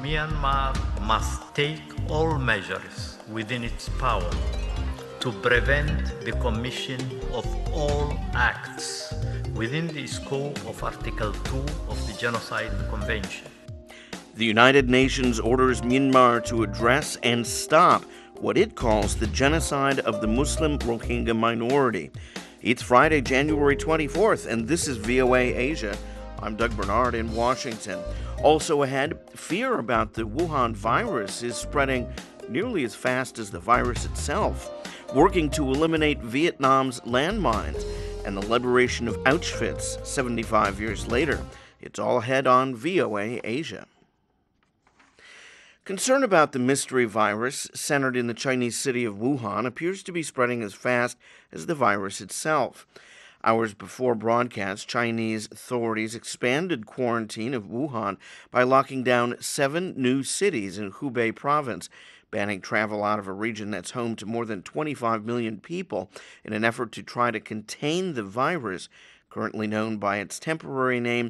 Myanmar must take all measures within its power to prevent the commission of all acts within the scope of Article 2 of the Genocide Convention. The United Nations orders Myanmar to address and stop what it calls the genocide of the Muslim Rohingya minority. It's Friday, January 24th, and this is VOA Asia. I'm Doug Bernard in Washington. Also ahead, fear about the Wuhan virus is spreading nearly as fast as the virus itself, working to eliminate Vietnam's landmines and the liberation of Auschwitz 75 years later. It's all ahead on VOA Asia. Concern about the mystery virus centered in the Chinese city of Wuhan appears to be spreading as fast as the virus itself. Hours before broadcast, Chinese authorities expanded quarantine of Wuhan by locking down 7 new cities in Hubei province, banning travel out of a region that's home to more than 25 million people in an effort to try to contain the virus, currently known by its temporary name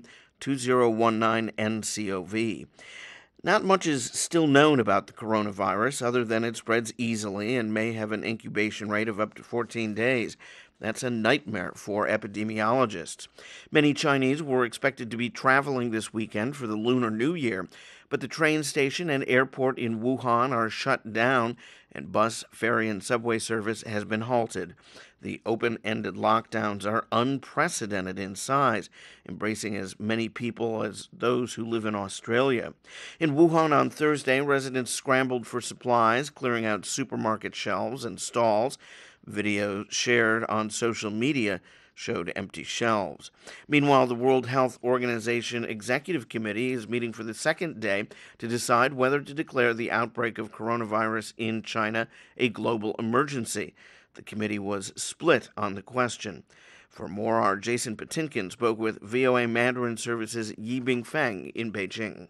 2019-nCoV. Not much is still known about the coronavirus other than it spreads easily and may have an incubation rate of up to 14 days. That's a nightmare for epidemiologists. Many Chinese were expected to be traveling this weekend for the Lunar New Year, but the train station and airport in Wuhan are shut down, and bus, ferry, and subway service has been halted. The open-ended lockdowns are unprecedented in size, embracing as many people as those who live in Australia. In Wuhan on Thursday, residents scrambled for supplies, clearing out supermarket shelves and stalls. Videos shared on social media showed empty shelves. Meanwhile, the World Health Organization Executive Committee is meeting for the second day to decide whether to declare the outbreak of coronavirus in China a global emergency. The committee was split on the question. For more, our Jason Patinkin spoke with VOA Mandarin Service's Yibing Feng in Beijing.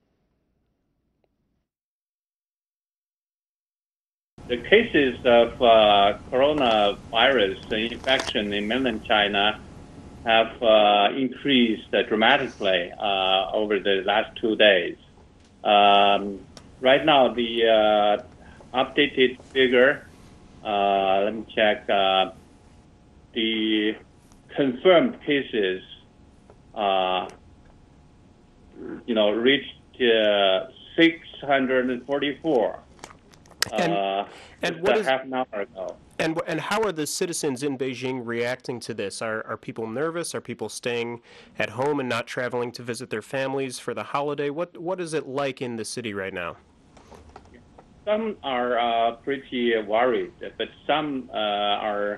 The cases of coronavirus infection in mainland China have increased dramatically over the last 2 days. Right now, the updated figure, let me check, the confirmed cases, reached 644. And what is, half an hour ago. And how are the citizens in Beijing reacting to this? Are people nervous? Are people staying at home and not traveling to visit their families for the holiday? What is it like in the city right now? Some are pretty worried, but some are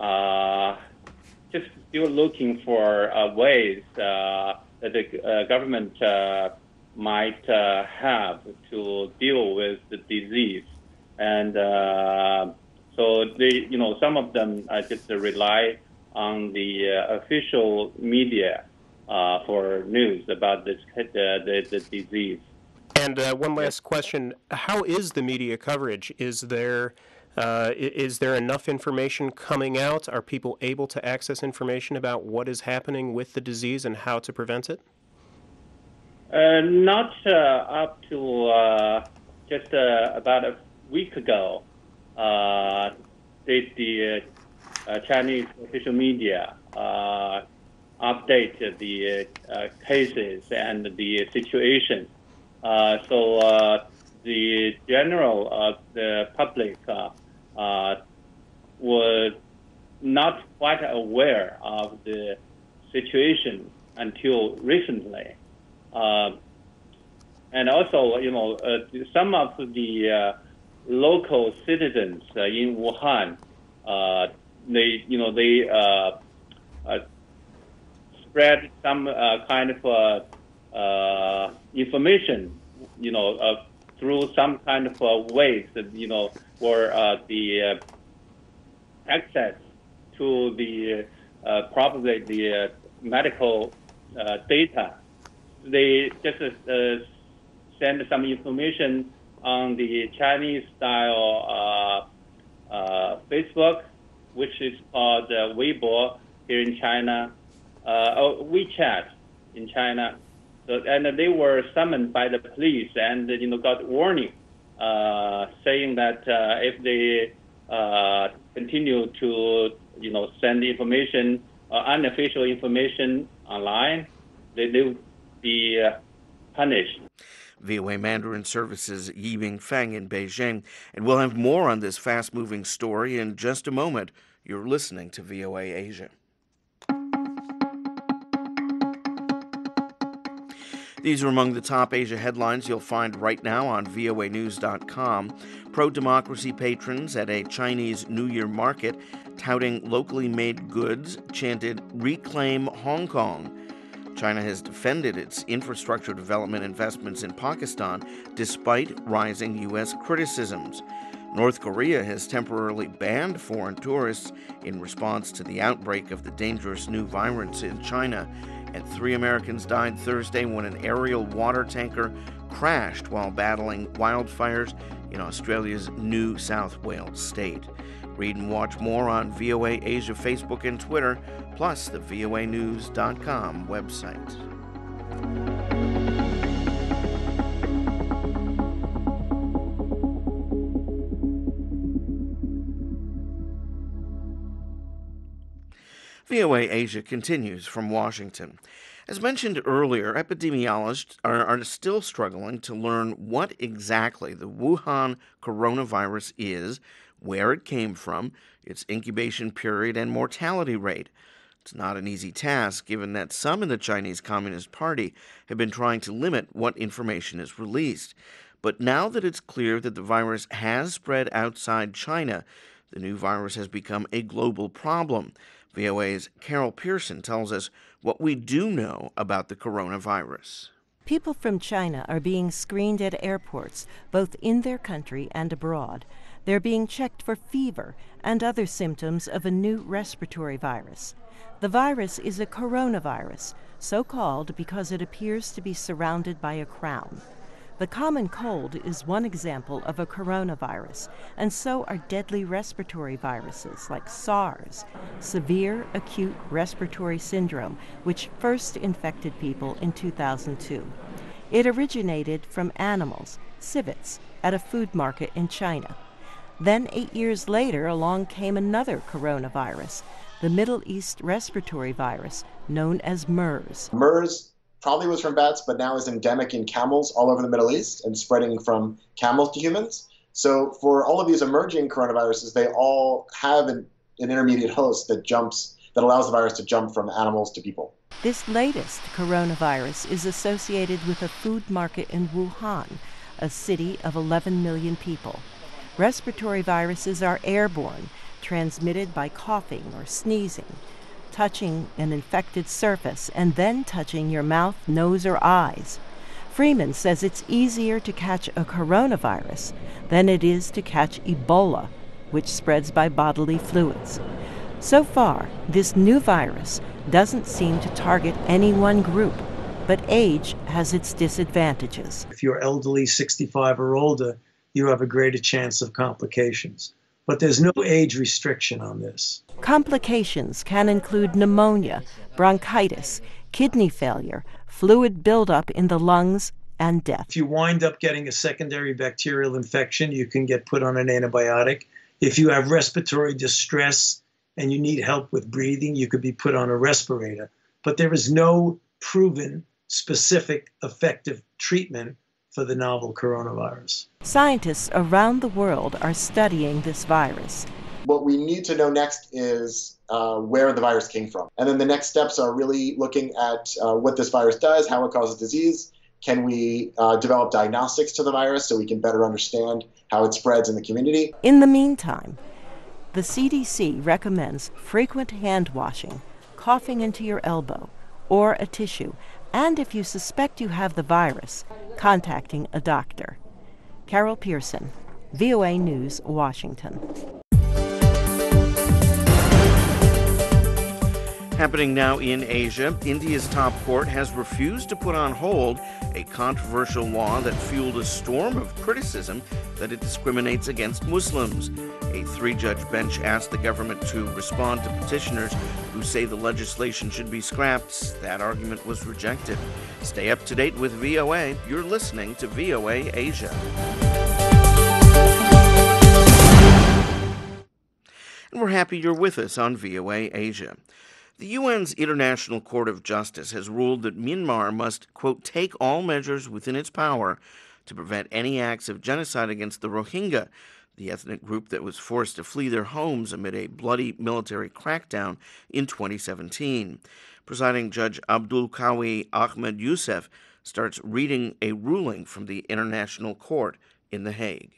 just still looking for ways that the government might have to deal with the disease. And so they, some of them just rely on the official media for news about the disease. And one last question: how is the media coverage? Is there enough information coming out? Are people able to access information about what is happening with the disease and how to prevent it? Not up to just about a week ago. The Chinese official media update the cases and the situation. So the general the public was not quite aware of the situation until recently. And also, some of the local citizens in Wuhan, they spread some kind of information, through some kind of ways that, for the access to the probably the medical data. They just send some information on the Chinese-style Facebook, which is called Weibo here in China, WeChat in China. So So, and they were summoned by the police and, got warning, saying that if they continue to, send information, unofficial information online, they will be punished. VOA Mandarin Services Yibing Feng in Beijing. And we'll have more on this fast-moving story in just a moment. You're listening to VOA Asia. These are among the top Asia headlines you'll find right now on voanews.com. Pro-democracy patrons at a Chinese New Year market touting locally made goods chanted, "Reclaim Hong Kong." China has defended its infrastructure development investments in Pakistan despite rising U.S. criticisms. North Korea has temporarily banned foreign tourists in response to the outbreak of the dangerous new virus in China. And 3 Americans died Thursday when an aerial water tanker crashed while battling wildfires in Australia's New South Wales state. Read and watch more on VOA Asia Facebook and Twitter, plus the voanews.com website. VOA Asia continues from Washington. As mentioned earlier, epidemiologists are still struggling to learn what exactly the Wuhan coronavirus is, where it came from, its incubation period, and mortality rate. It's not an easy task, given that some in the Chinese Communist Party have been trying to limit what information is released. But now that it's clear that the virus has spread outside China, the new virus has become a global problem. VOA's Carol Pearson tells us what we do know about the coronavirus. People from China are being screened at airports, both in their country and abroad. They're being checked for fever and other symptoms of a new respiratory virus. The virus is a coronavirus, so called because it appears to be surrounded by a crown. The common cold is one example of a coronavirus, and so are deadly respiratory viruses like SARS, severe acute respiratory syndrome, which first infected people in 2002. It originated from animals, civets, at a food market in China. Then 8 years later, along came another coronavirus, the Middle East respiratory virus, known as MERS. MERS probably was from bats, but now is endemic in camels all over the Middle East and spreading from camels to humans. So for all of these emerging coronaviruses, they all have an intermediate host that allows the virus to jump from animals to people. This latest coronavirus is associated with a food market in Wuhan, a city of 11 million people. Respiratory viruses are airborne, transmitted by coughing or sneezing, touching an infected surface, and then touching your mouth, nose, or eyes. Freeman says it's easier to catch a coronavirus than it is to catch Ebola, which spreads by bodily fluids. So far, this new virus doesn't seem to target any one group, but age has its disadvantages. If you're elderly, 65 or older, you have a greater chance of complications. But there's no age restriction on this. Complications can include pneumonia, bronchitis, kidney failure, fluid buildup in the lungs, and death. If you wind up getting a secondary bacterial infection, you can get put on an antibiotic. If you have respiratory distress and you need help with breathing, you could be put on a respirator. But there is no proven, specific, effective treatment for the novel coronavirus. Scientists around the world are studying this virus. What we need to know next is where the virus came from. And then the next steps are really looking at what this virus does, how it causes disease. Can we develop diagnostics to the virus so we can better understand how it spreads in the community? In the meantime, the CDC recommends frequent hand washing, coughing into your elbow, or a tissue, and if you suspect you have the virus, contacting a doctor. Carol Pearson, VOA News, Washington. Happening now in Asia, India's top court has refused to put on hold a controversial law that fueled a storm of criticism that it discriminates against Muslims. A 3-judge bench asked the government to respond to petitioners who say the legislation should be scrapped. That argument was rejected. Stay up to date with VOA. You're listening to VOA Asia. And we're happy you're with us on VOA Asia. The UN's International Court of Justice has ruled that Myanmar must, quote, take all measures within its power to prevent any acts of genocide against the Rohingya, the ethnic group that was forced to flee their homes amid a bloody military crackdown in 2017. Presiding Judge Abdul Qawi Ahmed Youssef starts reading a ruling from the International Court in The Hague.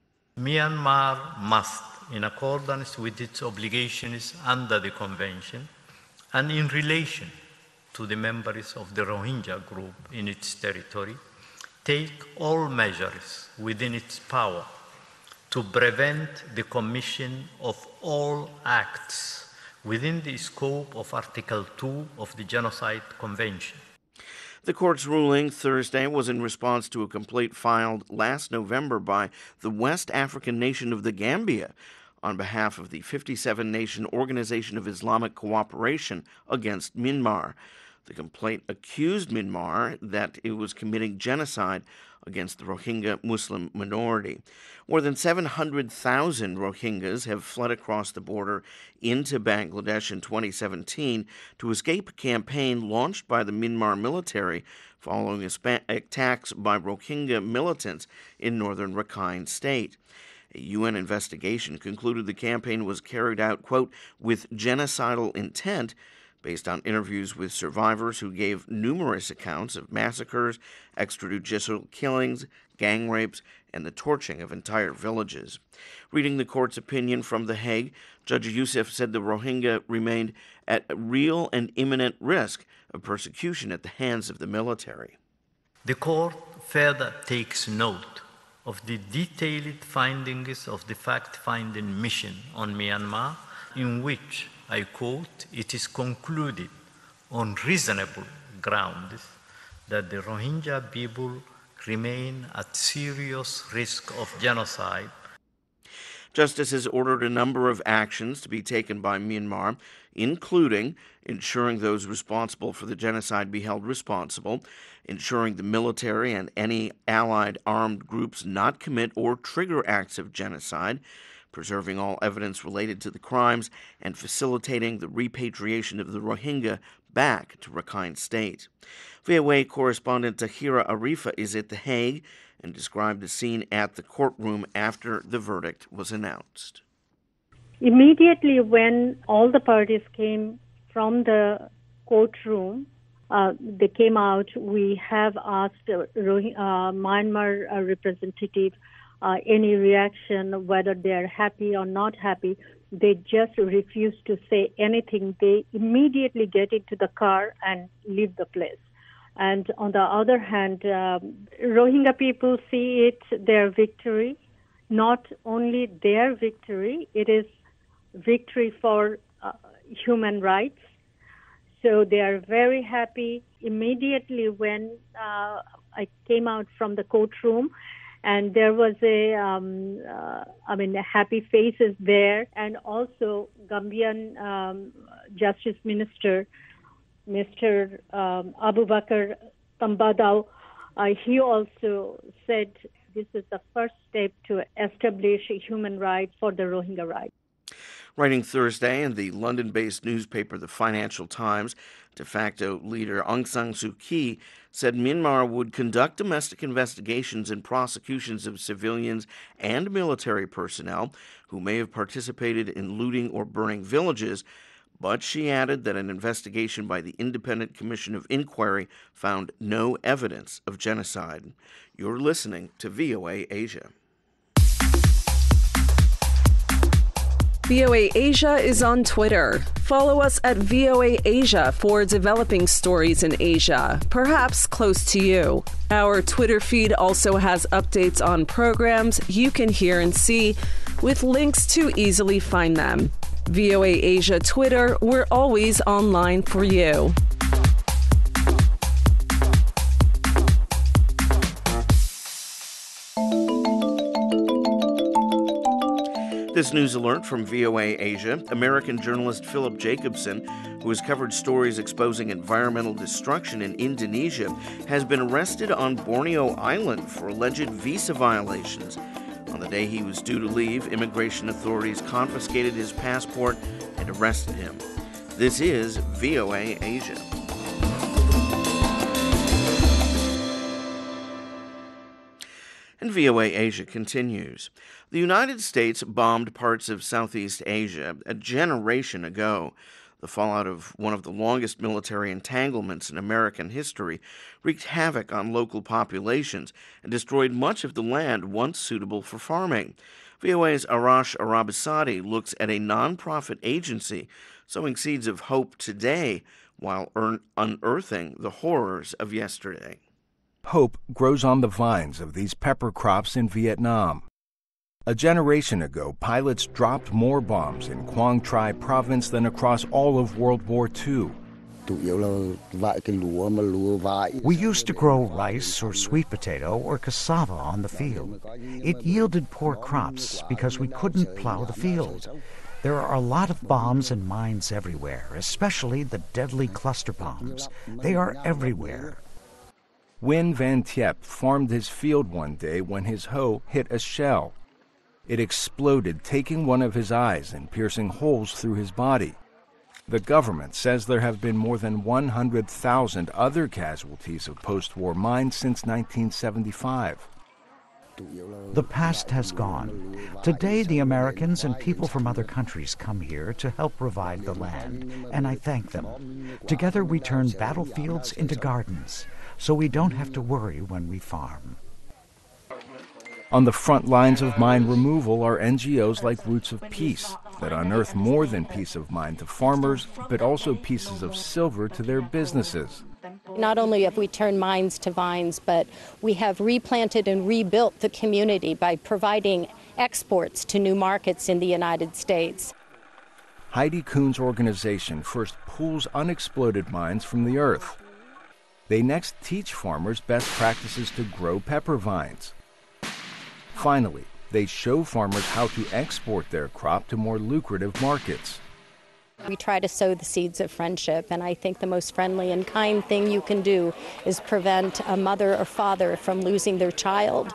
Myanmar must, in accordance with its obligations under the Convention, and in relation to the members of the Rohingya group in its territory, take all measures within its power to prevent the commission of all acts within the scope of Article 2 of the Genocide Convention. The court's ruling Thursday was in response to a complaint filed last November by the West African nation of the Gambia on behalf of the 57-nation Organization of Islamic Cooperation against Myanmar. The complaint accused Myanmar that it was committing genocide against the Rohingya Muslim minority. More than 700,000 Rohingyas have fled across the border into Bangladesh in 2017 to escape a campaign launched by the Myanmar military following attacks by Rohingya militants in northern Rakhine State. A UN investigation concluded the campaign was carried out, quote, with genocidal intent, based on interviews with survivors who gave numerous accounts of massacres, extrajudicial killings, gang rapes, and the torching of entire villages. Reading the court's opinion from The Hague, Judge Youssef said the Rohingya remained at real and imminent risk of persecution at the hands of the military. The court further takes note of the detailed findings of the fact-finding mission on Myanmar, in which, I quote, it is concluded on reasonable grounds that the Rohingya people remain at serious risk of genocide. Justice has ordered a number of actions to be taken by Myanmar, including ensuring those responsible for the genocide be held responsible, ensuring the military and any allied armed groups not commit or trigger acts of genocide, preserving all evidence related to the crimes, and facilitating the repatriation of the Rohingya back to Rakhine State. VOA correspondent Tahira Arifa is at The Hague and described the scene at the courtroom after the verdict was announced. Immediately when all the parties came from the courtroom, they came out. We have asked Myanmar representative any reaction, whether they are happy or not happy. They just refuse to say anything. They immediately get into the car and leave the place. And on the other hand, Rohingya people see it their victory, not only their victory, it is victory for human rights. So they are very happy. Immediately when I came out from the courtroom, and there was happy faces there, and also Gambian Justice Minister, Mr. Abu Bakr Tambadao, he also said this is the first step to establish human rights for the Rohingya rights. Writing Thursday in the London-based newspaper The Financial Times, de facto leader Aung San Suu Kyi said Myanmar would conduct domestic investigations and prosecutions of civilians and military personnel who may have participated in looting or burning villages, but she added that an investigation by the Independent Commission of Inquiry found no evidence of genocide. You're listening to VOA Asia. VOA Asia is on Twitter. Follow us at VOA Asia for developing stories in Asia, perhaps close to you. Our Twitter feed also has updates on programs you can hear and see, with links to easily find them. VOA Asia Twitter, we're always online for you. This news alert from VOA Asia. American journalist Philip Jacobson, who has covered stories exposing environmental destruction in Indonesia, has been arrested on Borneo Island for alleged visa violations. On the day he was due to leave, immigration authorities confiscated his passport and arrested him. This is VOA Asia. And VOA Asia continues. The United States bombed parts of Southeast Asia a generation ago. The fallout of one of the longest military entanglements in American history wreaked havoc on local populations and destroyed much of the land once suitable for farming. VOA's Arash Arabasadi looks at a nonprofit agency sowing seeds of hope today while unearthing the horrors of yesterday. Hope grows on the vines of these pepper crops in Vietnam. A generation ago, pilots dropped more bombs in Quang Tri province than across all of World War II. We used to grow rice or sweet potato or cassava on the field. It yielded poor crops because we couldn't plow the field. There are a lot of bombs and mines everywhere, especially the deadly cluster bombs. They are everywhere. Win Van Tiep farmed his field one day when his hoe hit a shell. It exploded, taking one of his eyes and piercing holes through his body. The government says there have been more than 100,000 other casualties of post-war mines since 1975. The past has gone. Today, the Americans and people from other countries come here to help revive the land, and I thank them. Together, we turn battlefields into gardens, so we don't have to worry when we farm. On the front lines of mine removal are NGOs like Roots of Peace that unearth more than peace of mind to farmers, but also pieces of silver to their businesses. Not only have we turned mines to vines, but we have replanted and rebuilt the community by providing exports to new markets in the United States. Heidi Kuhn's organization first pulls unexploded mines from the earth. They next teach farmers best practices to grow pepper vines. Finally, they show farmers how to export their crop to more lucrative markets. We try to sow the seeds of friendship, and I think the most friendly and kind thing you can do is prevent a mother or father from losing their child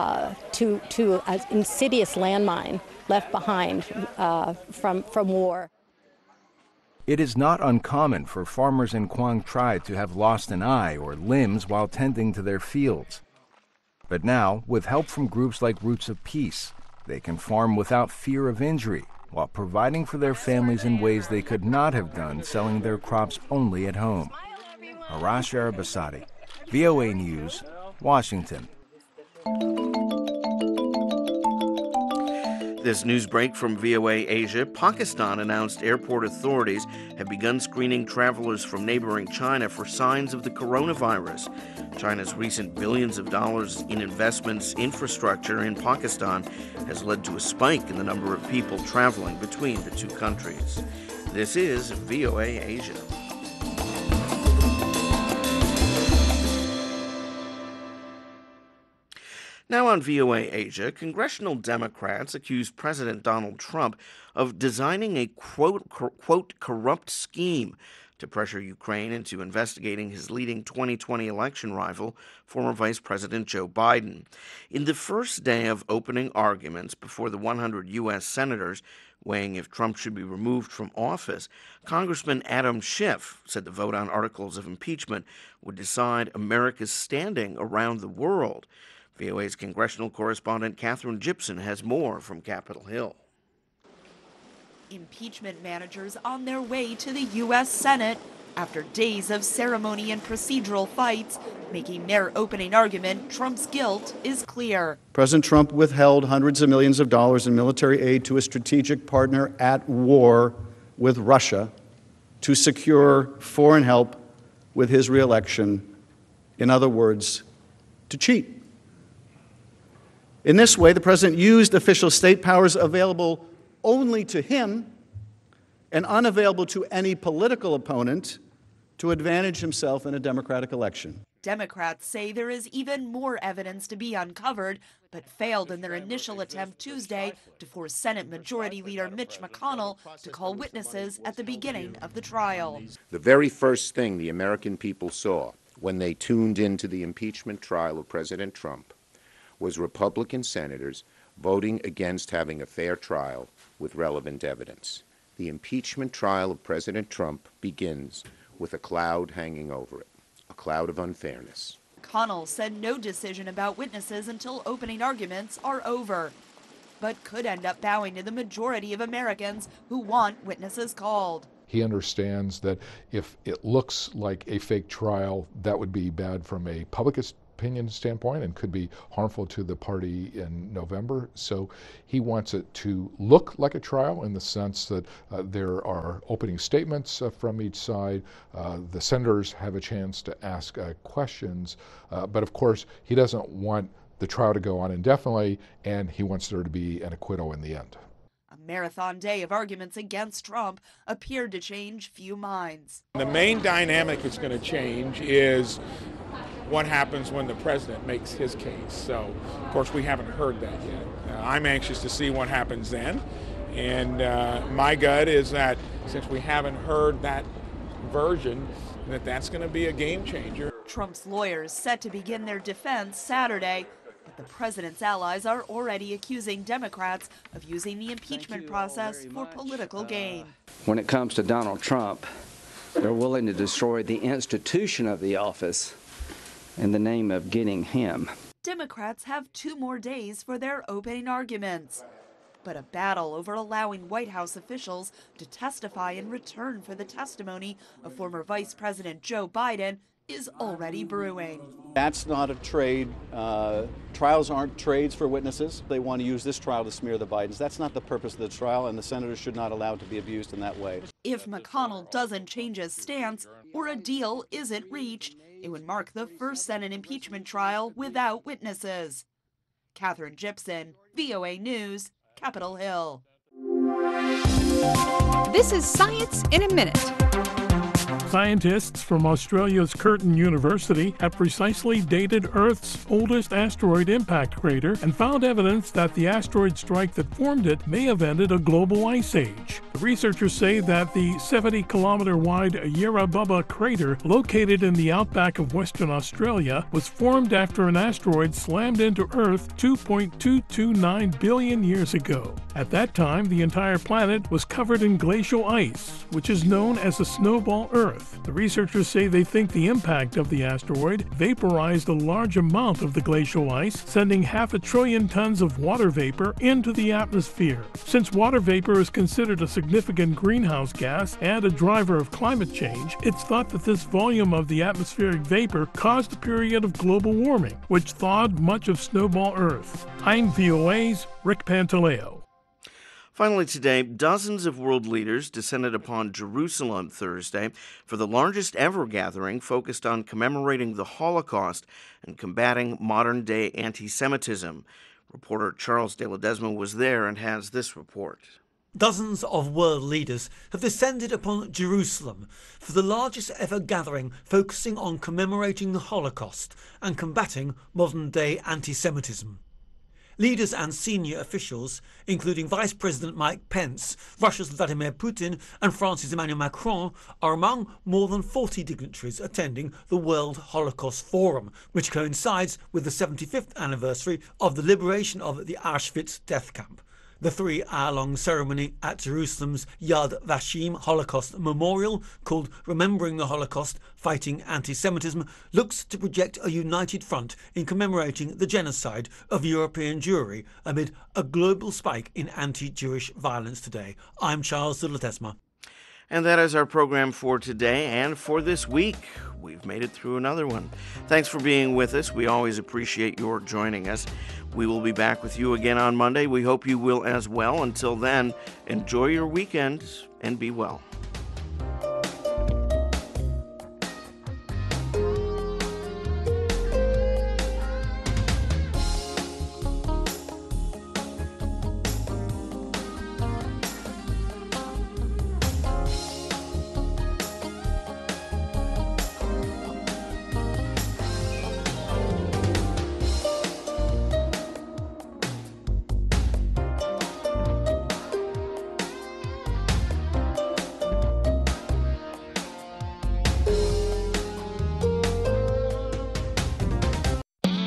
to an insidious landmine left behind from war. It is not uncommon for farmers in Quang Tri to have lost an eye or limbs while tending to their fields. But now, with help from groups like Roots of Peace, they can farm without fear of injury, while providing for their families in ways they could not have done selling their crops only at home. Arash Arabasadi, VOA News, Washington. This news break from VOA Asia. Pakistan announced airport authorities have begun screening travelers from neighboring China for signs of the coronavirus. China's recent billions of dollars in investments infrastructure in Pakistan has led to a spike in the number of people traveling between the two countries. This is VOA Asia. Now on VOA Asia, congressional Democrats accused President Donald Trump of designing a quote, corrupt scheme to pressure Ukraine into investigating his leading 2020 election rival, former Vice President Joe Biden. In the first day of opening arguments before the 100 U.S. senators weighing if Trump should be removed from office, Congressman Adam Schiff said the vote on articles of impeachment would decide America's standing around the world. VOA's congressional correspondent Catherine Gibson has more from Capitol Hill. Impeachment managers on their way to the U.S. Senate after days of ceremony and procedural fights, making their opening argument Trump's guilt is clear. President Trump withheld hundreds of millions of dollars in military aid to a strategic partner at war with Russia to secure foreign help with his reelection. In other words, to cheat. In this way, the president used official state powers available only to him and unavailable to any political opponent to advantage himself in a democratic election. Democrats say there is even more evidence to be uncovered, but failed in their initial attempt Tuesday to force Senate Majority Leader Mitch McConnell to call witnesses at the beginning of the trial. The very first thing the American people saw when they tuned into the impeachment trial of President Trump was Republican senators voting against having a fair trial with relevant evidence. The impeachment trial of President Trump begins with a cloud hanging over it. A cloud of unfairness. McConnell said no decision about witnesses until opening arguments are over, but could end up bowing to the majority of Americans who want witnesses called. He understands that if it looks like a fake trial, that would be bad from a public opinion standpoint and could be harmful to the party in November. So he wants it to look like a trial in the sense that there are opening statements from each side. The senators have a chance to ask questions. But of course, he doesn't want the trial to go on indefinitely, and he wants there to be an acquittal in the end. A marathon day of arguments against Trump appeared to change few minds. The main dynamic that's going to change is what happens when the president makes his case. So, of course, we haven't heard that yet. I'm anxious to see what happens then. And my gut is that since we haven't heard that version, that's going to be a game changer. Trump's lawyers set to begin their defense Saturday, but the president's allies are already accusing Democrats of using the impeachment process for political gain. When it comes to Donald Trump, they're willing to destroy the institution of the office in the name of getting him. Democrats have 2 more days for their opening arguments. But a battle over allowing White House officials to testify in return for the testimony of former Vice President Joe Biden is already brewing. That's not a trade. Trials aren't trades for witnesses. They want to use this trial to smear the Bidens. That's not the purpose of the trial, and the senators should not allow it to be abused in that way. If McConnell doesn't change his stance or a deal isn't reached, it would mark the first Senate impeachment trial without witnesses. Catherine Gibson, VOA News, Capitol Hill. This is Science in a Minute. Scientists from Australia's Curtin University have precisely dated Earth's oldest asteroid impact crater and found evidence that the asteroid strike that formed it may have ended a global ice age. The researchers say that the 70-kilometer-wide Yarra Bubba crater, located in the outback of Western Australia, was formed after an asteroid slammed into Earth 2.229 billion years ago. At that time, the entire planet was covered in glacial ice, which is known as a snowball Earth. The researchers say they think the impact of the asteroid vaporized a large amount of the glacial ice, sending 500 billion tons of water vapor into the atmosphere. Since water vapor is considered a significant greenhouse gas and a driver of climate change, it's thought that this volume of the atmospheric vapor caused a period of global warming, which thawed much of snowball Earth. I'm VOA's Rick Pantaleo. Finally today, dozens of world leaders descended upon Jerusalem Thursday for the largest ever gathering focused on commemorating the Holocaust and combating modern-day anti-Semitism. Reporter Charles de Ledesma was there and has this report. Dozens of world leaders have descended upon Jerusalem for the largest ever gathering focusing on commemorating the Holocaust and combating modern-day anti-Semitism. Leaders and senior officials, including Vice President Mike Pence, Russia's Vladimir Putin and France's Emmanuel Macron, are among more than 40 dignitaries attending the World Holocaust Forum, which coincides with the 75th anniversary of the liberation of the Auschwitz death camp. The 3-hour-long ceremony at Jerusalem's Yad Vashem Holocaust Memorial, called Remembering the Holocaust, Fighting Anti-Semitism, looks to project a united front in commemorating the genocide of European Jewry amid a global spike in anti-Jewish violence today. I'm Charles de Ledesma. And that is our program for today and for this week. We've made it through another one. Thanks for being with us. We always appreciate your joining us. We will be back with you again on Monday. We hope you will as well. Until then, enjoy your weekend and be well.